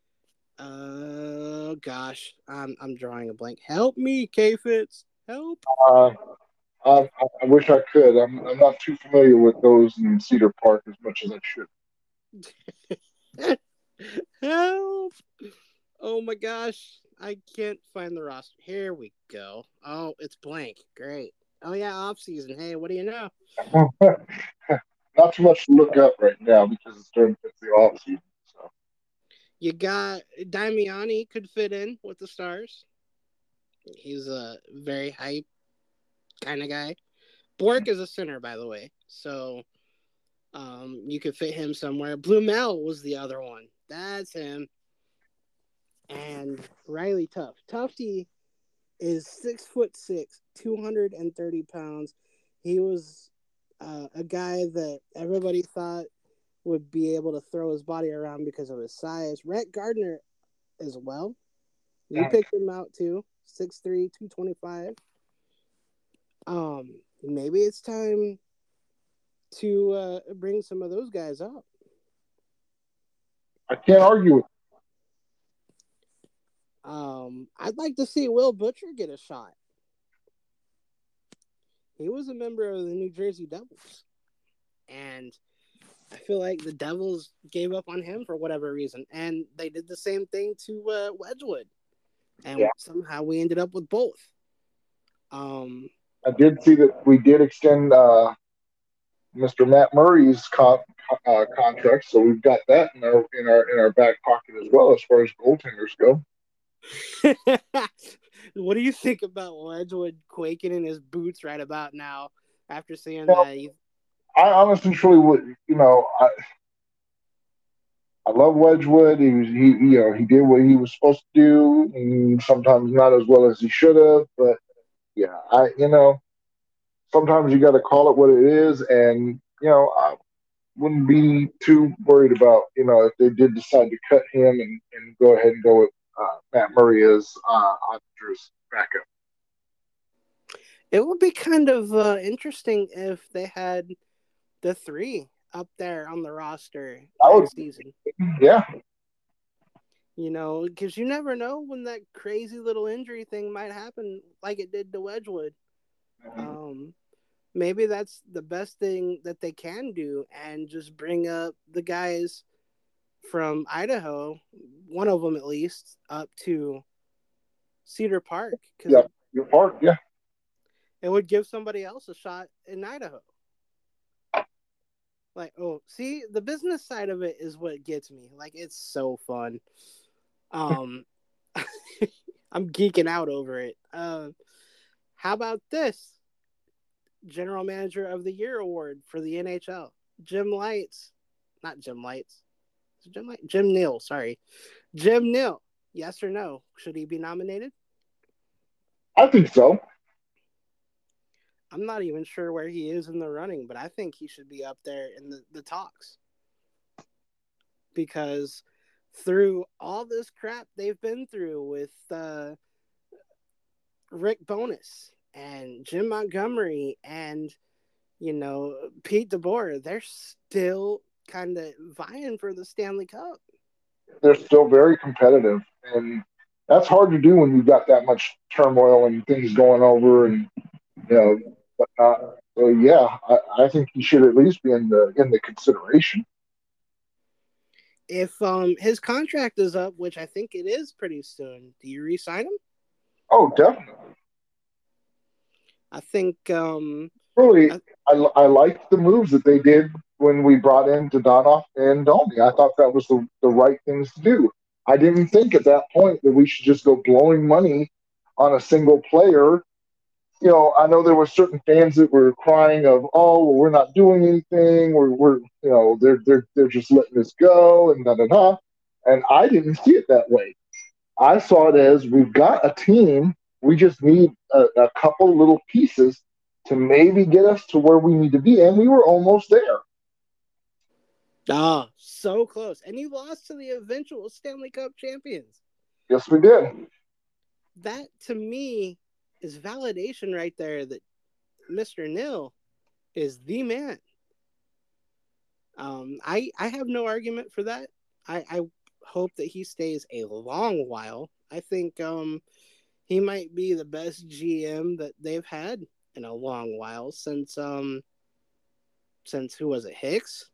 gosh, I'm drawing a blank. Help me, K-Fits. Help. I wish I could. I'm not too familiar with those in Cedar Park as much as I should. Help! Oh my gosh, I can't find the roster. Here we go. Oh, it's blank. Great. Oh yeah, off season. Hey, what do you know? Not too much to look up right now because it's the off season. So you got Damiani could fit in with the Stars. He's a very hype kind of guy. Bork is a center, by the way, so you could fit him somewhere. Blumel was the other one. That's him. And Riley Tufte is 6'6", 230 pounds. He was a guy that everybody thought would be able to throw his body around because of his size. Rhett Gardner as well. You picked him out too. 6'3", 225. Maybe it's time to bring some of those guys up. I can't argue with I'd like to see Will Butcher get a shot. He was a member of the New Jersey Devils. And I feel like the Devils gave up on him for whatever reason. And they did the same thing to Wedgwood. And somehow we ended up with both. I did see that we did extend Mr. Matt Murray's contract, so we've got that in our back pocket as well as far as goaltenders go. What do you think about Wedgwood quaking in his boots right about now after seeing that? I honestly truly would. I love Wedgwood. He did what he was supposed to do, and sometimes not as well as he should have. But yeah, sometimes you got to call it what it is, and I wouldn't be too worried about if they did decide to cut him and go ahead and go with Matt Murray as Otter's backup. It would be kind of interesting if they had the three up there on the roster I would, next season. yeah, Because you never know when that crazy little injury thing might happen, like it did to Wedgwood. Um, Maybe that's the best thing that they can do, and just bring up the guys from Idaho, one of them at least, up to Cedar Park, because yeah, your part, yeah. it would give somebody else a shot in Idaho. Like, oh, see, the business side of it is what gets me. Like, it's so fun. Um, I'm geeking out over it. How about this? General Manager of the Year award for the NHL. Jim Lights. Not Jim Lights. Jim Neal, sorry. Jim Neal. Yes or no? Should he be nominated? I think so. I'm not even sure where he is in the running, but I think he should be up there in the talks. Because through all this crap they've been through with Rick Bowness and Jim Montgomery and Pete DeBoer, they're still kind of vying for the Stanley Cup. They're still very competitive, and that's hard to do when you've got that much turmoil and things going over and whatnot. So yeah, I think he should at least be in the consideration. If his contract is up, which I think it is pretty soon, do you re-sign him? Oh, definitely. I think Really, I, I liked the moves that they did when we brought in Dodonoff and Domi. I thought that was the right things to do. I didn't think at that point that we should just go blowing money on a single player. I know there were certain fans that were crying of, "Oh, well, we're not doing anything. They're just letting us go," and da da da. And I didn't see it that way. I saw it as we've got a team. We just need a couple little pieces to maybe get us to where we need to be, and we were almost there. so close, and you lost to the eventual Stanley Cup champions. Yes, we did. That to me is validation right there that Mr. Neal is the man. I have no argument for that. I hope that he stays a long while. I think he might be the best GM that they've had in a long while since who was it, Hicks?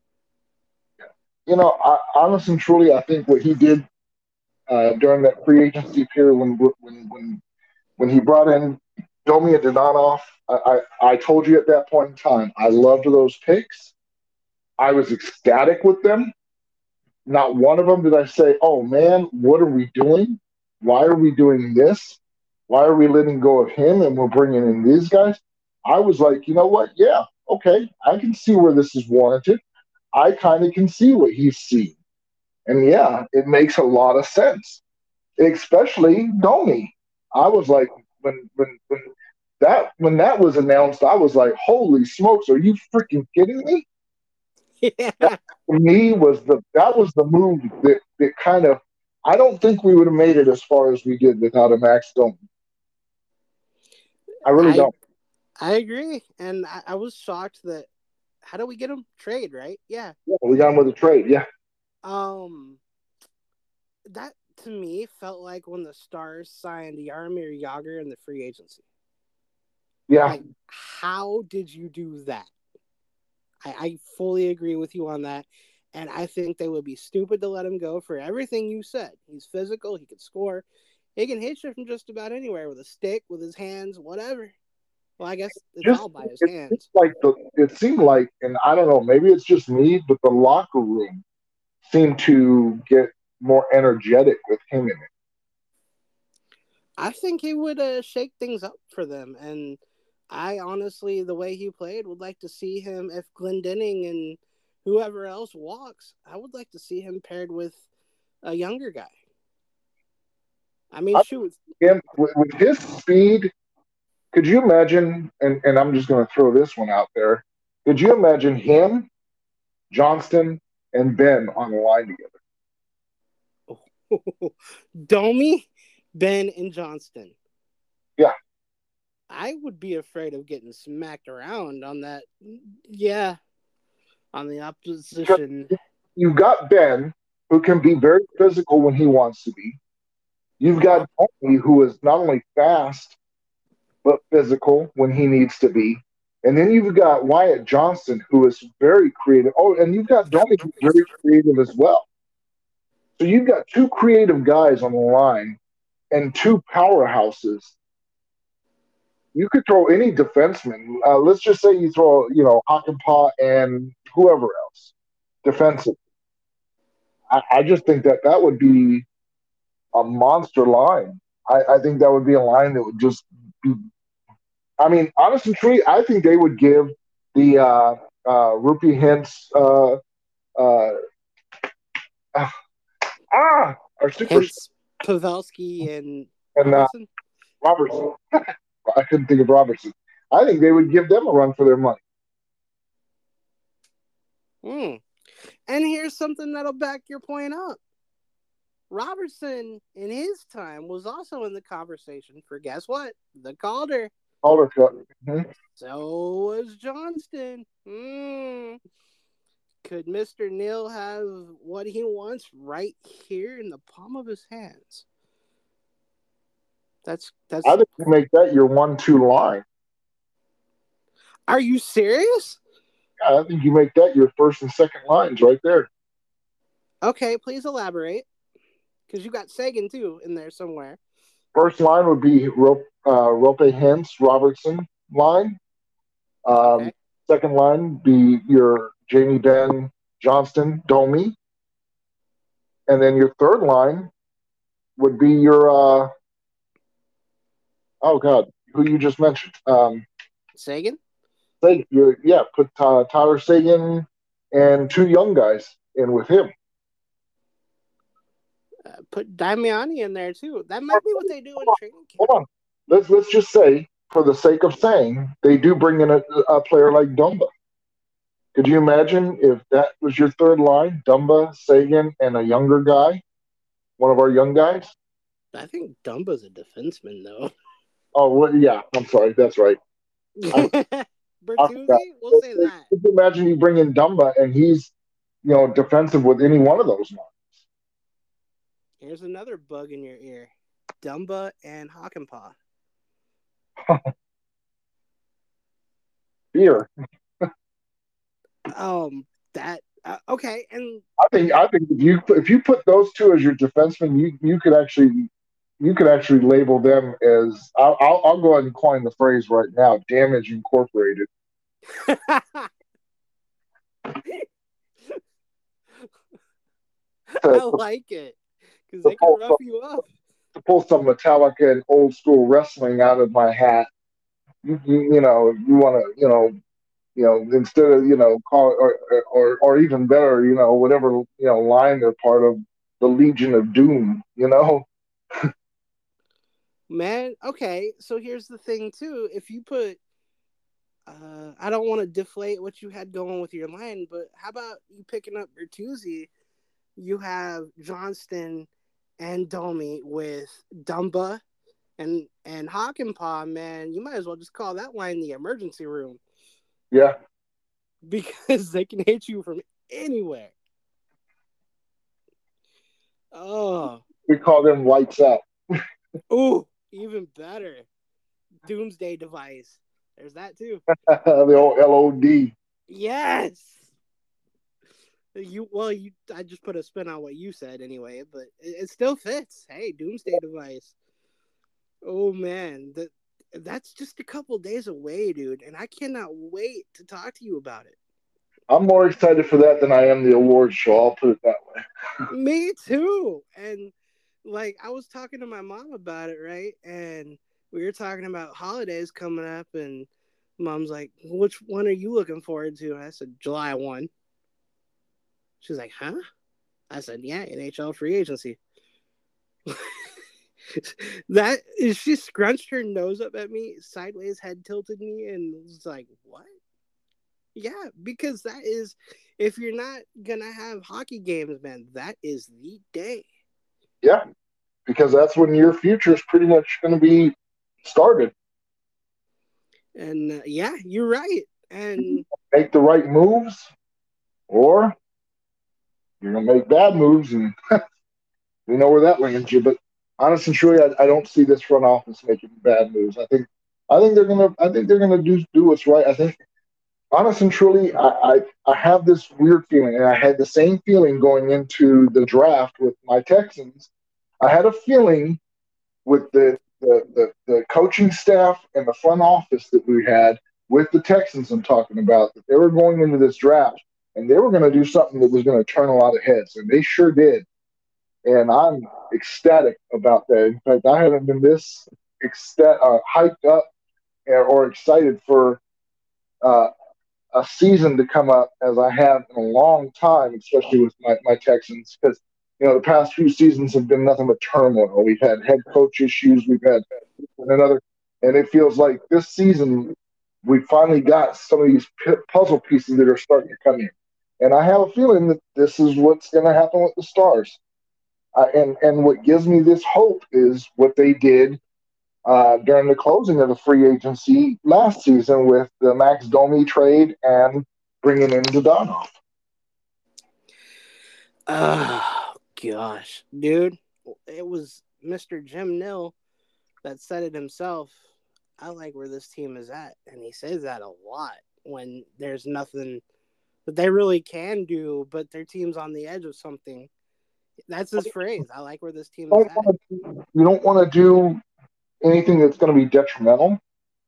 Honestly and truly, I think what he did during that free agency period when he brought in Domi and Donanoff, I told you at that point in time, I loved those picks. I was ecstatic with them. Not one of them did I say, "Oh man, what are we doing? Why are we doing this? Why are we letting go of him and we're bringing in these guys?" I was like, you know what? Yeah, okay, I can see where this is warranted. I kind of can see what he's seeing, and yeah, it makes a lot of sense, especially Domi. I was like, when that was announced, I was like, "Holy smokes, are you freaking kidding me?" That Yeah, for me that was the move that kind of I don't think we would have made it as far as we did without a Max Domi. I really I don't. I agree, and I was shocked that how do we get him trade right? Yeah, Yeah, we got him with a trade. Yeah, um, that to me felt like when the Stars signed Yarmir Yager in the free agency. yeah. Like, how did you do that? I fully agree with you on that. And I think they would be stupid to let him go for everything you said. He's physical, he can score, he can hit you from just about anywhere with a stick, with his hands, whatever. Well, I guess it's Just all by his it seemed hands. like and I don't know, maybe it's just me, but the locker room seemed to get more energetic with him in it. I think he would shake things up for them. And I honestly, the way he played, would like to see him if Glendening and whoever else walks. I would like to see him paired with a younger guy. I mean, I shoot. him with his speed. Could you imagine? And I'm just going to throw this one out there. Could you imagine him, Johnston, and Ben on the line together? Domi, Ben, and Johnston. Yeah, I would be afraid of getting smacked around on that. Yeah, on the because opposition. you've got Ben, who can be very physical when he wants to be. You've Uh huh. got Tony, who is not only fast but physical when he needs to be. And then you've got Wyatt Johnston, who is very creative. Oh, and you've got Domi, who's very creative as well. So you've got two creative guys on the line and two powerhouses. You could throw any defenseman. Let's just say you throw, Hakanpaa and whoever else defensive. I just think that would be a monster line. I think that would be a line that would just be. I mean, honestly, truly, I think they would give the Rupee Hintz uh, our super Hence, Pavelski and and Robertson. Robertson. I couldn't think of Robertson. I think they would give them a run for their money. Hmm. And here's something that'll back your point up. Robertson, in his time, was also in the conversation for guess what? The Calder. Calder cut. Mm-hmm. So was Johnston. Could Mr. Neal have what he wants right here in the palm of his hands? That's. I think you make that your 1-2 line. Are you serious? Yeah, I think you make that your first and second lines right there. Okay, please elaborate. Because you got Sagan too in there somewhere. First line would be Rope Hintz Robertson line. Okay. Second line be your Jamie Benn Johnston Domi, and then your third line would be your oh god, who you just mentioned, Sagan. put Tyler Sagan and two young guys in with him. Put Damiani in there too. That might be what they do in training camp. Hold on, let's just say, for the sake of saying, they do bring in a player like Dumba. Could you imagine if that was your third line, Dumba, Sagan, and a younger guy, one of our young guys? I think Dumba's a defenseman though. Oh, well, yeah. I'm sorry. That's right. Bertuzzi, we'll say that. Could you imagine you bring in Dumba and he's, defensive with any one of those lines? Here's another bug in your ear: Dumba and Hakanpaa. Beer. That okay, and I think if you put those two as your defensemen, you could actually label them as I'll go ahead and coin the phrase right now: Damage Incorporated. I like it because they can rough you up. To pull some Metallica and old school wrestling out of my hat, you want to instead of call or even better, whatever line they're part of, the Legion of Doom. Man, okay, so here's the thing too. If you put I don't want to deflate what you had going with your line, but how about you picking up Bertuzzi? You have Johnston and Domi with Dumba and Hakanpaa, man. You might as well just call that line the emergency room. Yeah. Because they can hit you from anywhere. Oh. We call them lights out. Ooh, even better. Doomsday device. There's that too. The old LOD. Yes. I just put a spin on what you said anyway, but it still fits. Hey, Doomsday device. Oh man, that's just a couple days away, dude, and I cannot wait to talk to you about it. I'm more excited for that than I am the awards show. I'll put it that way. Me too. And like I was talking to my mom about it, right? And we were talking about holidays coming up, and Mom's like, which one are you looking forward to? I said, July 1. She's like, huh? I said, yeah, NHL free agency. That is, she scrunched her nose up at me, sideways, head tilted me, and was like, what? Yeah, because that is, if you're not gonna have hockey games, man, that is the day. Yeah, because that's when your future is pretty much going to be started. And yeah, you're right. And Make the right moves, or you're going to make bad moves, and we know where that lands you. But honestly, truly, I don't see this front office making bad moves. I think they're gonna do what's right. I think, honest and truly, I have this weird feeling, and I had the same feeling going into the draft with my Texans. I had a feeling with the coaching staff and the front office that we had with the Texans. I'm talking about that they were going into this draft and they were going to do something that was going to turn a lot of heads, and they sure did. And I'm ecstatic about that. In fact, I haven't been this hyped up or excited for uh, a season to come up as I have in a long time, especially with my Texans, because the past few seasons have been nothing but turmoil. We've had head coach issues, we've had another, and it feels like this season we finally got some of these puzzle pieces that are starting to come in. And I have a feeling that this is what's going to happen with the Stars. And what gives me this hope is what they did during the closing of the free agency last season with the Max Domi trade and bringing in Zidane. oh gosh, dude, it was Mr. Jim Nill that said it himself. I like where this team is at, and he says that a lot when there's nothing that they really can do, but their team's on the edge of something. That's his phrase. I like where this team is at. You don't want to do anything that's going to be detrimental.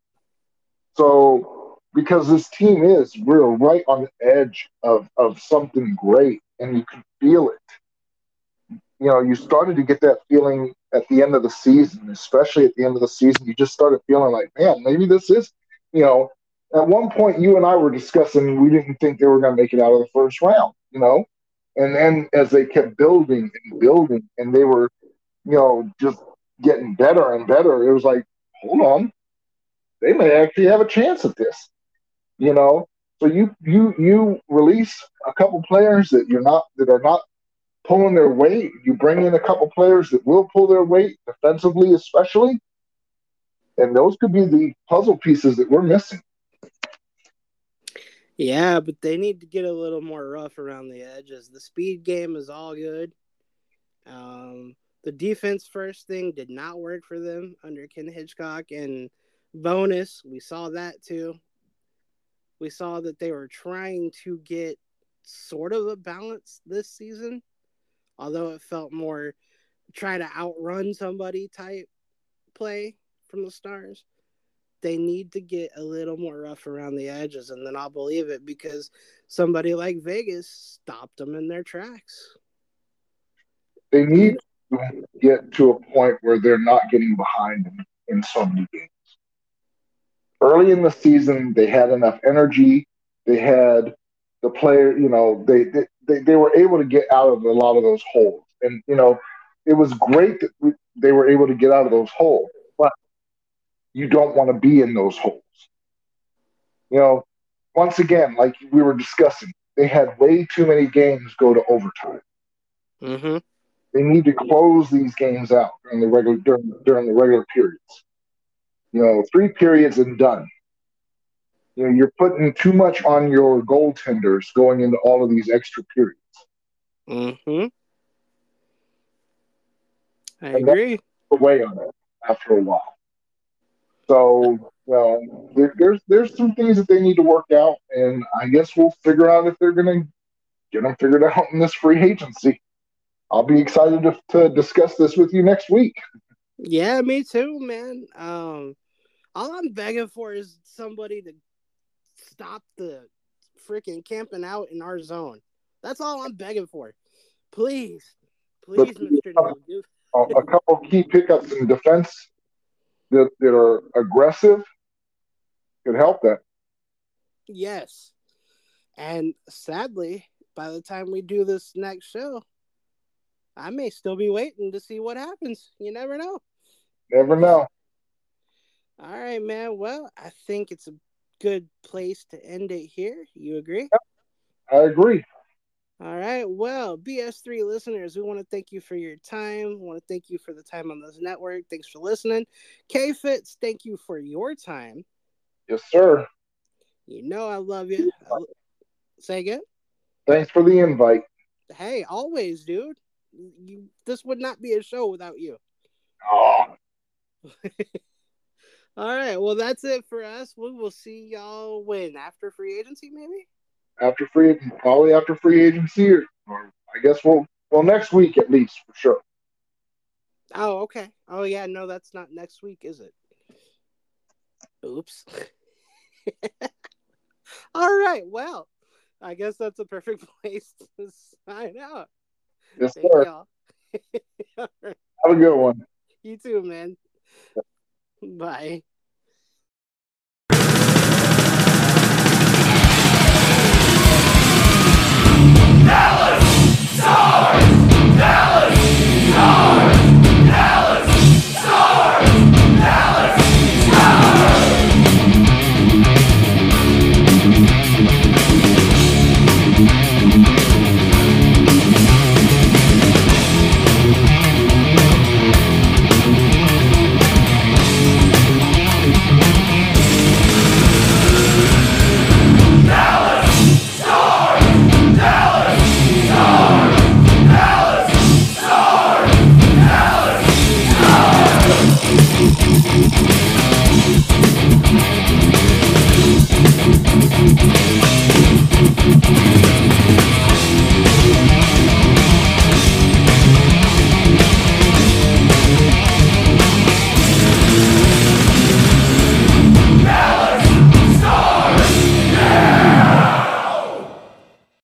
So, because this team we're right on the edge of something great, and you can feel it. You started to get that feeling at the end of the season, especially at the end of the season. You just started feeling like, man, maybe this is, you know, at one point you and I were discussing we didn't think they were going to make it out of the first round. And then as they kept building and building, and they were, just getting better and better, it was like, hold on, they may actually have a chance at this, you know. So you release a couple players that are not pulling their weight. You bring in a couple players that will pull their weight defensively, especially, and those could be the puzzle pieces that we're missing. Yeah, but they need to get a little more rough around the edges. The speed game is all good. The defense first thing did not work for them under Ken Hitchcock, and bonus, we saw that too. We saw that they were trying to get sort of a balance this season, although it felt more try to outrun somebody type play from the Stars. They need to get a little more rough around the edges, and then I'll believe it because somebody like Vegas stopped them in their tracks. They need to get to a point where they're not getting behind in so many games. Early in the season, they had enough energy. They had the player, they were able to get out of a lot of those holes. And, it was great that they were able to get out of those holes, but you don't want to be in those holes. You know, Once again, like we were discussing, they had way too many games go to overtime. Mm-hmm. They need to close these games out during the regular periods. 3 periods and done. You're putting too much on your goaltenders going into all of these extra periods. Mm-hmm. I And agree. that's away on it after a while. So, there's some things that they need to work out, and I guess we'll figure out if they're going to get them figured out in this free agency. I'll be excited to discuss this with you next week. Yeah, me too, man. All I'm begging for is somebody to stop the freaking camping out in our zone. That's all I'm begging for. Please, But please, Mr. Neal. a couple key pickups in defense that are aggressive could help that. Yes. And sadly, by the time we do this next show, I may still be waiting to see what happens. You never know. Never know. All right, man. Well, I think it's a good place to end it here. You agree? I agree. All right. Well, BS3 listeners, we want to thank you for your time. We want to thank you for the time on this network. Thanks for listening. K-Fits, thank you for your time. Yes, sir. You know I love you. Say again? Thanks for the invite. Hey, always, dude. This would not be a show without you. Oh. All right. Well, that's it for us. We will see y'all when? After free agency, maybe? Probably after free agency, or I guess well next week at least for sure. Oh, okay. Oh yeah, no, that's not next week, is it? Oops. All right. Well, I guess that's a perfect place to sign out. Yes, Thank sir. y'all. All right. Have a good one. You too, man. Bye. Dallas Stars! Dallas Stars!